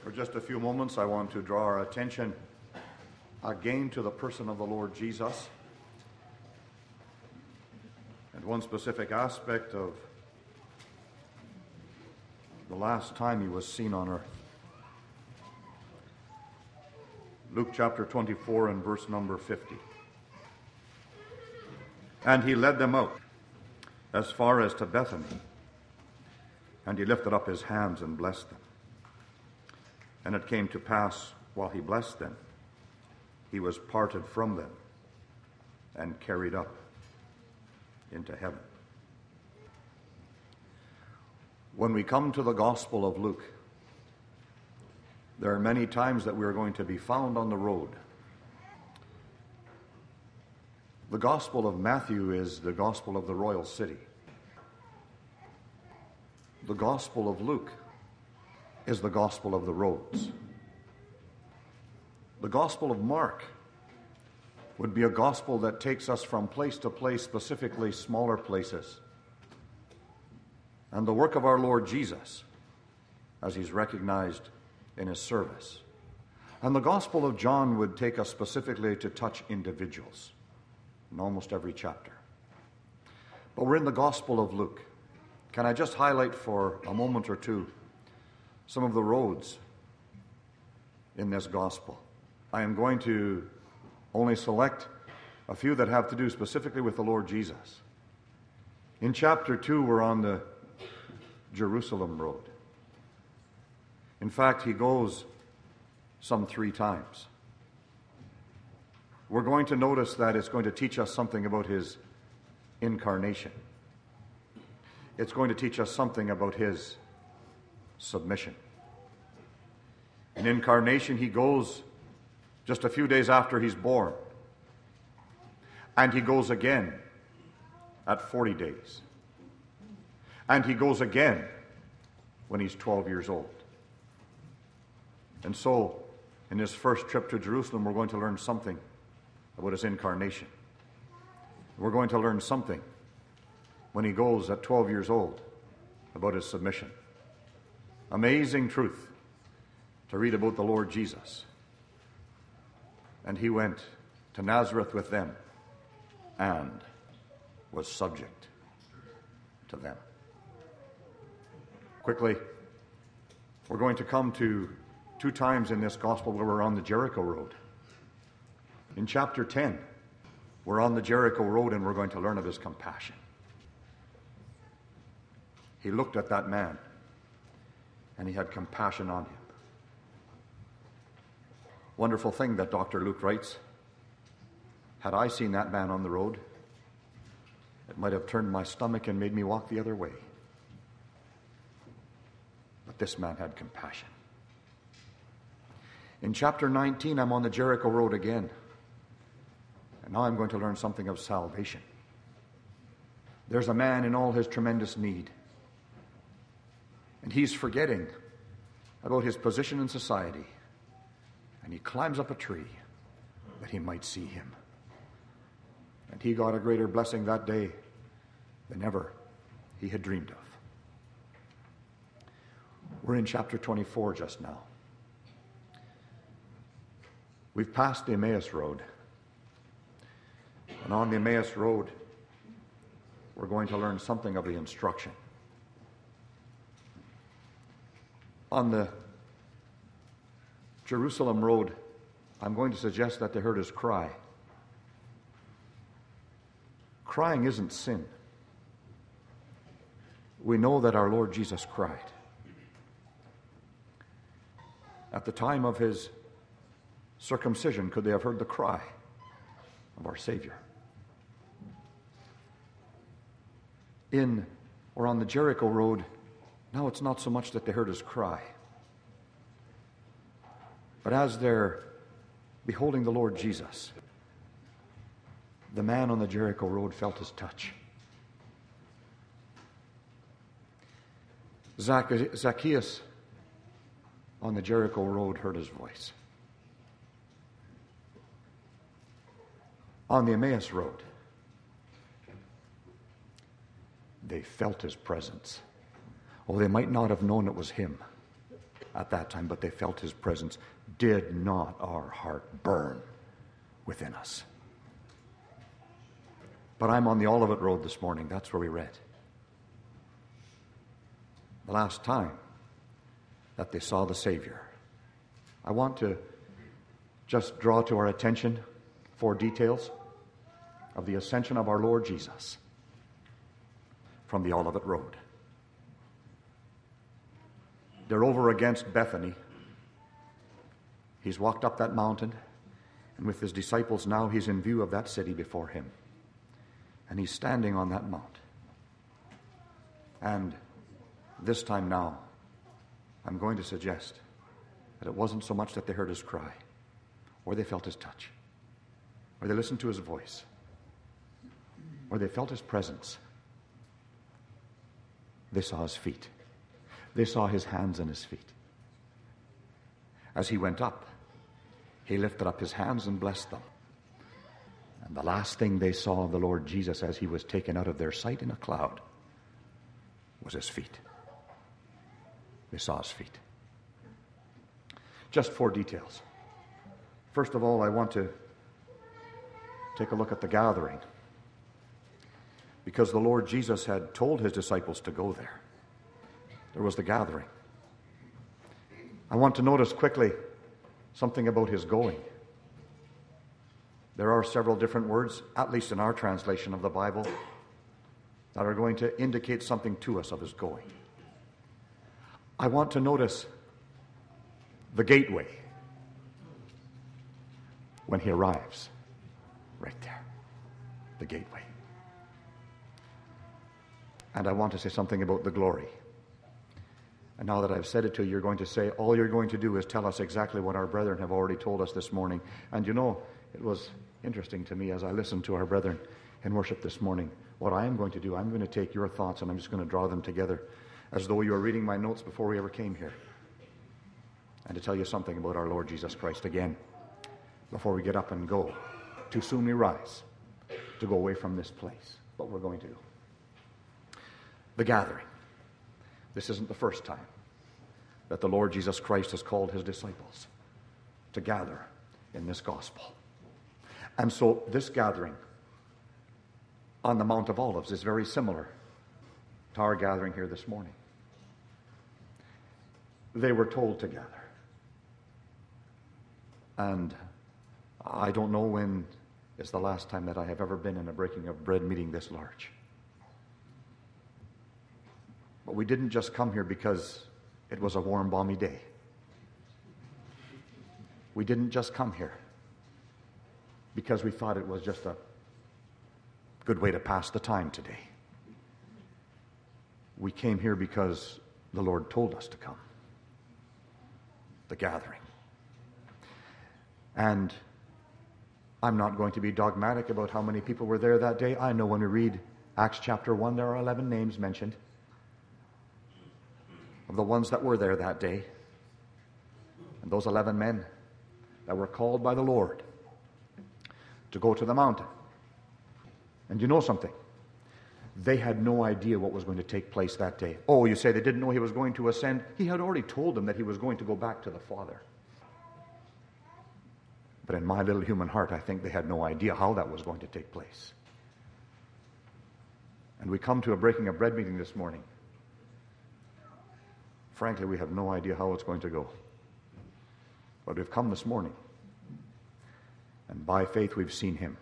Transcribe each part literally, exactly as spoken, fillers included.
For just a few moments, I want to draw our attention again to the person of the Lord Jesus and one specific aspect of the last time he was seen on earth. Luke chapter twenty-four and verse number fifty. And he led them out as far as to Bethany, and he lifted up his hands and blessed them. And it came to pass, while he blessed them, he was parted from them and carried up into heaven. When we come to the Gospel of Luke, there are many times that we are going to be found on the road. The Gospel of Matthew is the Gospel of the royal city. The Gospel of Luke is the Gospel of the roads. The Gospel of Mark would be a gospel that takes us from place to place, specifically smaller places. And the work of our Lord Jesus, as he's recognized in his service. And the Gospel of John would take us specifically to touch individuals in almost every chapter. But we're in the Gospel of Luke. Can I just highlight for a moment or two some of the roads in this gospel? I am going to only select a few that have to do specifically with the Lord Jesus. In chapter two, we're on the Jerusalem road. In fact, he goes some three times. We're going to notice that it's going to teach us something about his incarnation. It's going to teach us something about his submission. In incarnation, he goes just a few days after he's born. And he goes again at forty days. And he goes again when he's twelve years old. And so, in his first trip to Jerusalem, we're going to learn something about his incarnation. We're going to learn something when he goes at twelve years old about his submission. Amazing truth to read about the Lord Jesus. And he went to Nazareth with them and was subject to them. Quickly, we're going to come to two times in this gospel where we're on the Jericho road. In chapter ten, we're on the Jericho road and we're going to learn of his compassion. He looked at that man and he had compassion on him. Wonderful thing that Doctor Luke writes. Had I seen that man on the road, it might have turned my stomach and made me walk the other way. But this man had compassion. In chapter nineteen, I'm on the Jericho road again. And now I'm going to learn something of salvation. There's a man in all his tremendous need. And he's forgetting about his position in society. And he climbs up a tree that he might see him. And he got a greater blessing that day than ever he had dreamed of. We're in chapter twenty-four just now. We've passed the Emmaus Road. And on the Emmaus Road, we're going to learn something of the instruction. On the Jerusalem road, I'm going to suggest that they heard his cry. Crying isn't sin. We know that our Lord Jesus cried. At the time of his circumcision, could they have heard the cry of our Savior? In or on the Jericho road, now it's not so much that they heard his cry, but as they're beholding the Lord Jesus, the man on the Jericho road felt his touch. Zacchaeus on the Jericho road heard his voice. On the Emmaus road, they felt his presence. Oh, they might not have known it was him, at that time, but they felt his presence. Did not our heart burn within us? But I'm on the Olivet Road this morning. That's where we read. The last time that they saw the Savior. I want to just draw to our attention four details of the ascension of our Lord Jesus from the Olivet Road. They're over against Bethany. He's walked up that mountain, and with his disciples now he's in view of that city before him. And he's standing on that mount. And this time now, I'm going to suggest that it wasn't so much that they heard his cry, or they felt his touch, or they listened to his voice, or they felt his presence. They saw his feet. They saw his hands and his feet. As he went up, he lifted up his hands and blessed them. And the last thing they saw of the Lord Jesus as he was taken out of their sight in a cloud was his feet. They saw his feet. Just four details. First of all, I want to take a look at the gathering, because the Lord Jesus had told his disciples to go there. There was the gathering. I want to notice quickly something about his going. There are several different words, at least in our translation of the Bible, that are going to indicate something to us of his going. I want to notice the gateway when he arrives. Right there. The gateway. And I want to say something about the glory. And now that I've said it to you, you're going to say, all you're going to do is tell us exactly what our brethren have already told us this morning. And you know, it was interesting to me as I listened to our brethren in worship this morning. What I am going to do, I'm going to take your thoughts and I'm just going to draw them together as though you were reading my notes before we ever came here. And to tell you something about our Lord Jesus Christ again, before we get up and go. Too soon we rise to go away from this place. But we're going to do. The gathering. This isn't the first time that the Lord Jesus Christ has called his disciples to gather in this gospel. And so this gathering on the Mount of Olives is very similar to our gathering here this morning. They were told to gather. And I don't know when is the last time that I have ever been in a breaking of bread meeting this large. But we didn't just come here because it was a warm, balmy day. We didn't just come here because we thought it was just a good way to pass the time today. We came here because the Lord told us to come. The gathering. And I'm not going to be dogmatic about how many people were there that day. I know when we read Acts chapter one, there are eleven names mentioned of the ones that were there that day. And those eleven men that were called by the Lord to go to the mountain. And you know something? They had no idea what was going to take place that day. Oh, you say they didn't know he was going to ascend? He had already told them that he was going to go back to the Father. But in my little human heart, I think they had no idea how that was going to take place. And we come to a breaking of bread meeting this morning. Frankly, we have no idea how it's going to go. But we've come this morning. And by faith, we've seen him.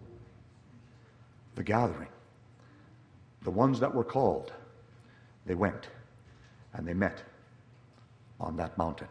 The gathering. The ones that were called, they went and they met on that mountain.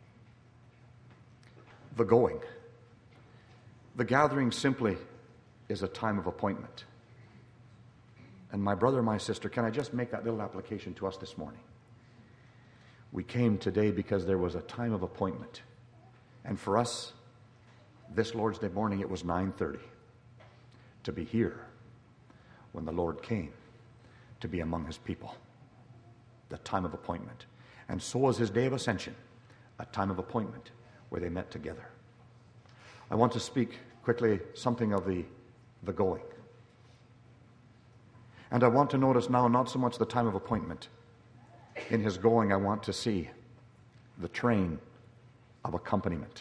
The going. The gathering simply is a time of appointment. And my brother, my sister, can I just make that little application to us this morning? We came today because there was a time of appointment. And for us, this Lord's Day morning, it was nine thirty. To be here when the Lord came to be among his people. The time of appointment. And so was his day of ascension, a time of appointment where they met together. I want to speak quickly something of the, the going. And I want to notice now not so much the time of appointment. In his going, I want to see the train of accompaniment.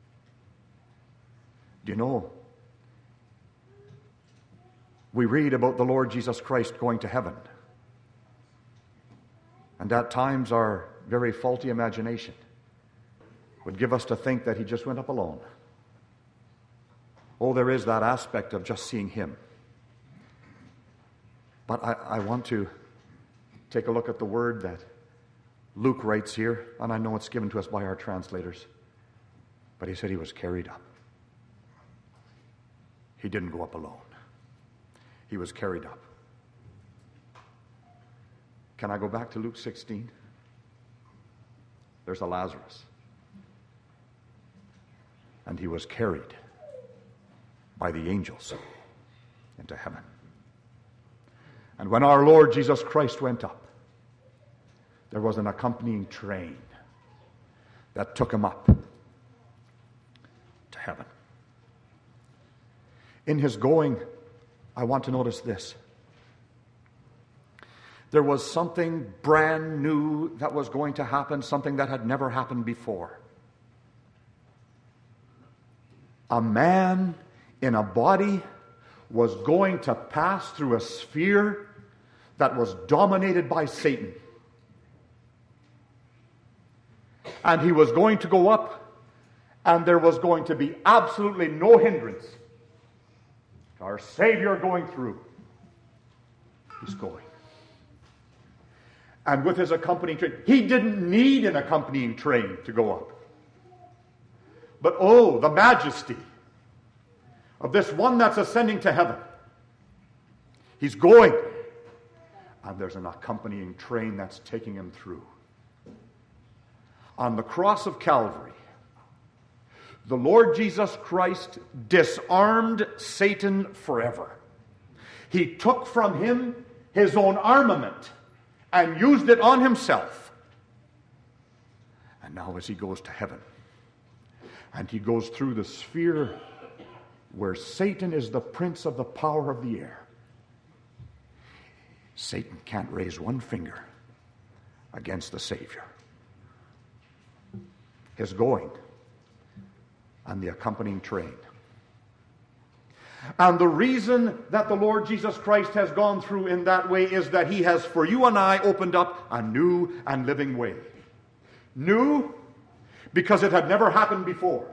Do you know, we read about the Lord Jesus Christ going to heaven. And at times our very faulty imagination would give us to think that he just went up alone. Oh, there is that aspect of just seeing him. But I, I want to take a look at the word that Luke writes here, and I know it's given to us by our translators. But he said he was carried up. He didn't go up alone. He was carried up. Can I go back to Luke sixteen? There's a Lazarus. And he was carried by the angels into heaven. And when our Lord Jesus Christ went up, there was an accompanying train that took him up to heaven. In his going, I want to notice this. There was something brand new that was going to happen, something that had never happened before. A man in a body was going to pass through a sphere that was dominated by Satan. And he was going to go up, and there was going to be absolutely no hindrance to our Savior going through. He's going. And with his accompanying train, he didn't need an accompanying train to go up. But oh, the majesty of this one that's ascending to heaven. He's going. And there's an accompanying train that's taking him through. On the cross of Calvary, the Lord Jesus Christ disarmed Satan forever. He took from him his own armament and used it on himself. And now as he goes to heaven, and he goes through the sphere where Satan is the prince of the power of the air, Satan can't raise one finger against the Savior. His going and the accompanying train. And the reason that the Lord Jesus Christ has gone through in that way is that he has, for you and I, opened up a new and living way. New because it had never happened before.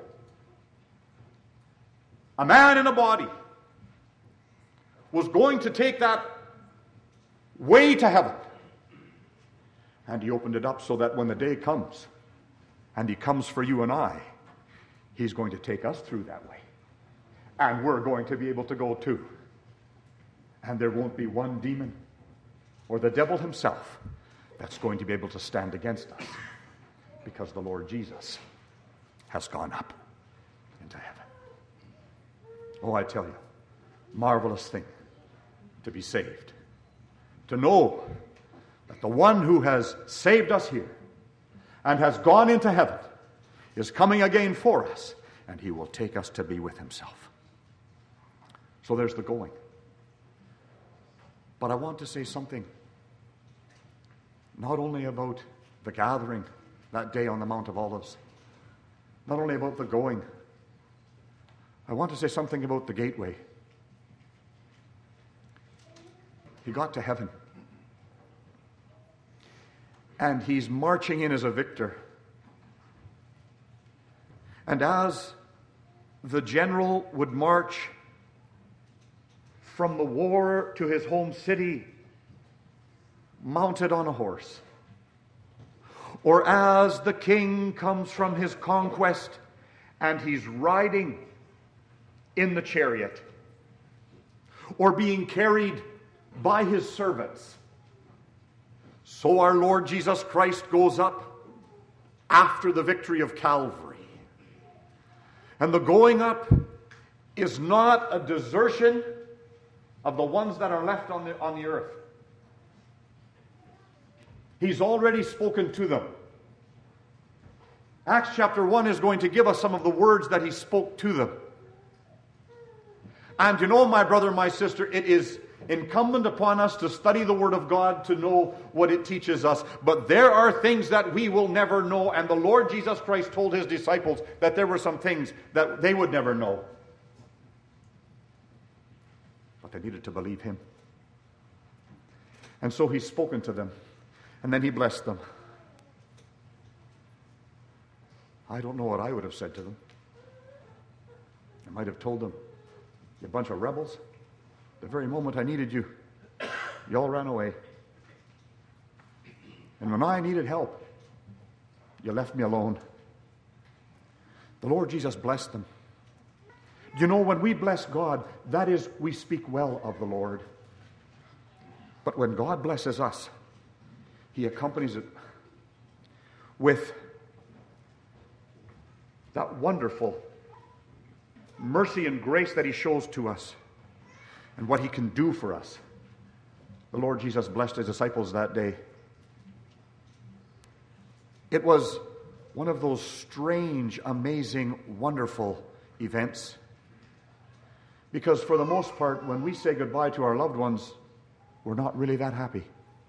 A man in a body was going to take that way to heaven. And he opened it up so that when the day comes, and he comes for you and I, he's going to take us through that way. And we're going to be able to go too. And there won't be one demon or the devil himself that's going to be able to stand against us, because the Lord Jesus has gone up into heaven. Oh, I tell you, marvelous thing to be saved. To know that the one who has saved us here and has gone into heaven is coming again for us, and he will take us to be with himself. So there's the going. But I want to say something not only about the gathering that day on the Mount of Olives, not only about the going. I want to say something about the gateway. He got to heaven, and he's marching in as a victor. And as the general would march from the war to his home city mounted on a horse, or as the king comes from his conquest and he's riding in the chariot, or being carried by his servants, so our Lord Jesus Christ goes up after the victory of Calvary. And the going up is not a desertion of the ones that are left on the, on the earth. He's already spoken to them. Acts chapter one is going to give us some of the words that he spoke to them. And you know, my brother, my sister, it is incumbent upon us to study the Word of God to know what it teaches us. But there are things that we will never know, and the Lord Jesus Christ told his disciples that there were some things that they would never know. But they needed to believe him. And so he's spoken to them, and then he blessed them. I don't know what I would have said to them. I might have told them, "You bunch of rebels. The very moment I needed you, you all ran away. And when I needed help, you left me alone." The Lord Jesus blessed them. You know, when we bless God, that is, we speak well of the Lord. But when God blesses us, he accompanies it with that wonderful mercy and grace that he shows to us and what he can do for us. The Lord Jesus blessed his disciples that day. It was one of those strange, amazing, wonderful events. Because for the most part, when we say goodbye to our loved ones, we're not really that happy.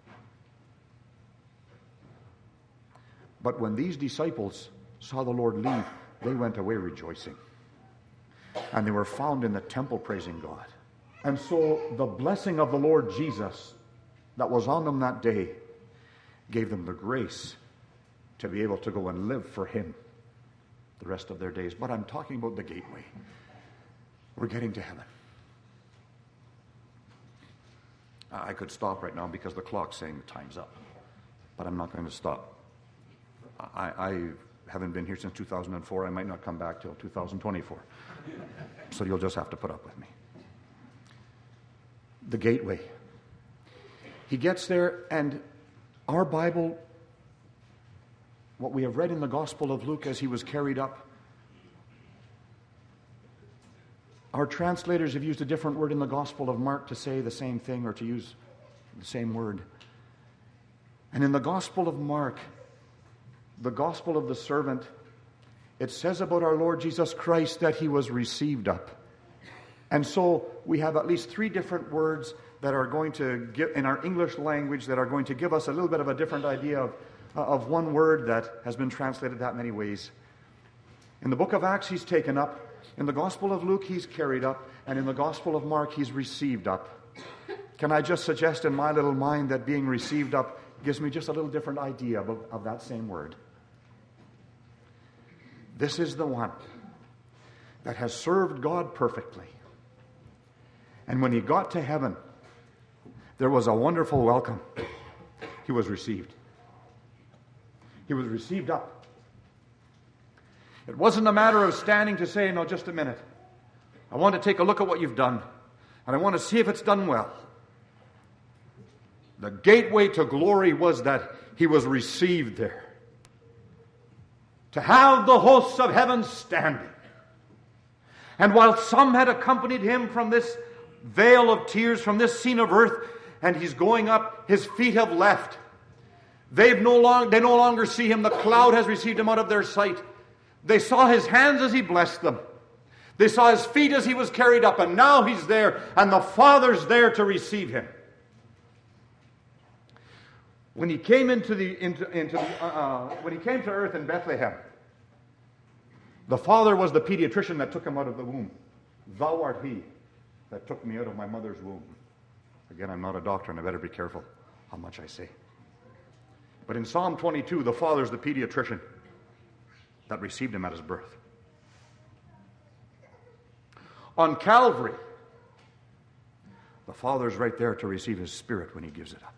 But when these disciples saw the Lord leave, they went away rejoicing. And they were found in the temple praising God. And so the blessing of the Lord Jesus that was on them that day gave them the grace to be able to go and live for him the rest of their days. But I'm talking about the gateway. We're getting to heaven. I could stop right now because the clock's saying the time's up. But I'm not going to stop. I, I haven't been here since two thousand four. I might not come back till two thousand twenty-four. So you'll just have to put up with me. The gateway. He gets there, and our Bible, what we have read in the Gospel of Luke as he was carried up, our translators have used a different word in the Gospel of Mark to say the same thing or to use the same word. And in the Gospel of Mark, the Gospel of the servant, it says about our Lord Jesus Christ that he was received up. And so we have at least three different words that are going to give, in our English language, that are going to give us a little bit of a different idea of, of one word that has been translated that many ways. In the book of Acts, he's taken up. In the Gospel of Luke, he's carried up. And in the Gospel of Mark, he's received up. Can I just suggest in my little mind that being received up gives me just a little different idea of, of that same word. This is the one that has served God perfectly. And when he got to heaven, there was a wonderful welcome. He was received. He was received up. It wasn't a matter of standing to say, "No, just a minute. I want to take a look at what you've done, and I want to see if it's done well." The gateway to glory was that he was received there. To have the hosts of heaven standing. And while some had accompanied him from this vale of tears, from this scene of earth, and he's going up, his feet have left. They've no long, they no longer see him. The cloud has received him out of their sight. They saw his hands as he blessed them. They saw his feet as he was carried up, and now he's there, and the Father's there to receive him. When he came into the into into the, uh, when he came to earth in Bethlehem, the Father was the pediatrician that took him out of the womb. "Thou art he that took me out of my mother's womb." Again, I'm not a doctor, and I better be careful how much I say. But in Psalm twenty-two, the Father's the pediatrician that received him at his birth. On Calvary, the Father's right there to receive his Spirit when he gives it up.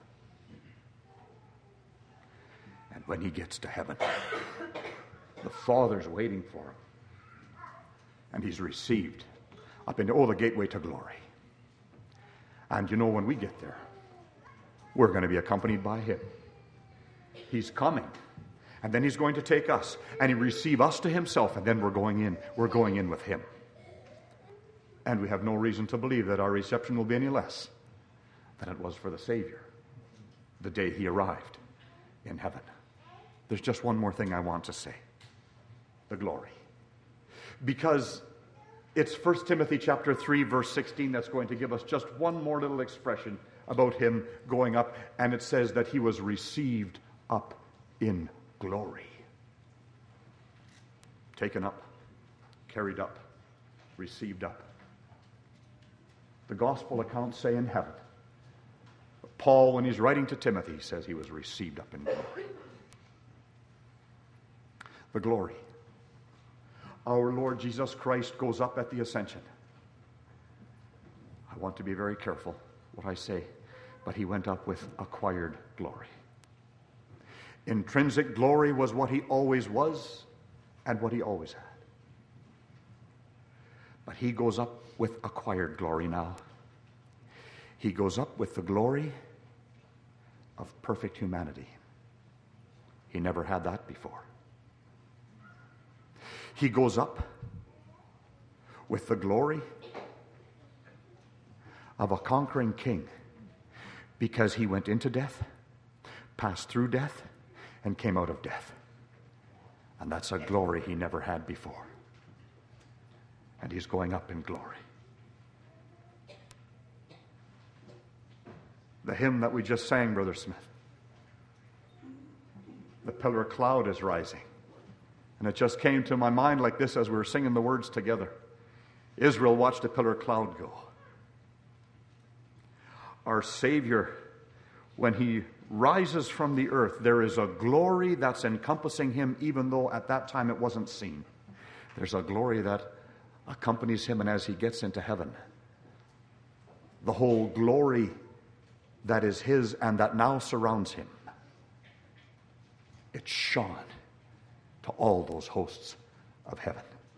And when he gets to heaven, the Father's waiting for him. And he's received up into, oh, the gateway to glory. And you know, when we get there, we're going to be accompanied by him. He's coming. And then he's going to take us. And he receive us to himself. And then we're going in. We're going in with him. And we have no reason to believe that our reception will be any less than it was for the Savior the day he arrived in heaven. There's just one more thing I want to say. The glory. Because It's First Timothy chapter three, verse sixteen that's going to give us just one more little expression about him going up, and it says that he was received up in glory. Taken up, carried up, received up. The gospel accounts say in heaven. Paul, when he's writing to Timothy, says he was received up in glory. The glory. Our Lord Jesus Christ goes up at the ascension. I want to be very careful what I say, but he went up with acquired glory. Intrinsic glory was what he always was and what he always had. But he goes up with acquired glory now. He goes up with the glory of perfect humanity. He never had that before. He goes up with the glory of a conquering king because he went into death, passed through death, and came out of death. And that's a glory he never had before. And he's going up in glory. The hymn that we just sang, Brother Smith, the pillar cloud is rising. And it just came to my mind like this as we were singing the words together. Israel watched a pillar cloud go. Our Savior, when he rises from the earth, there is a glory that's encompassing him, even though at that time it wasn't seen. There's a glory that accompanies him, and as he gets into heaven, the whole glory that is his and that now surrounds him, it shone to all those hosts of heaven.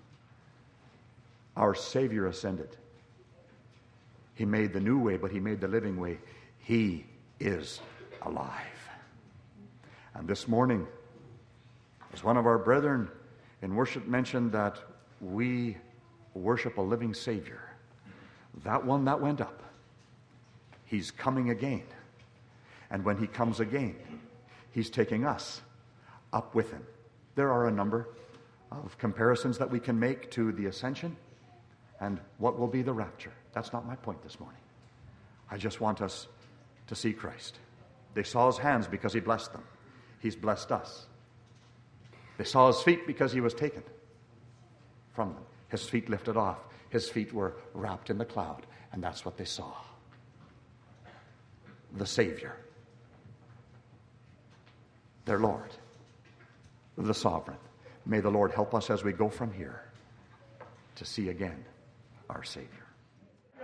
Our Savior ascended. He made the new way, but he made the living way. He is alive. And this morning, as one of our brethren in worship mentioned that we worship a living Savior, that one that went up, he's coming again. And when he comes again, he's taking us up with him. There are a number of comparisons that we can make to the ascension and what will be the rapture. That's not my point this morning. I just want us to see Christ. They saw his hands because he blessed them. He's blessed us. They saw his feet because he was taken from them. His feet lifted off. His feet were wrapped in the cloud. And that's what they saw. The Savior. Their Lord. The Sovereign. May the Lord help us as we go from here to see again our Savior.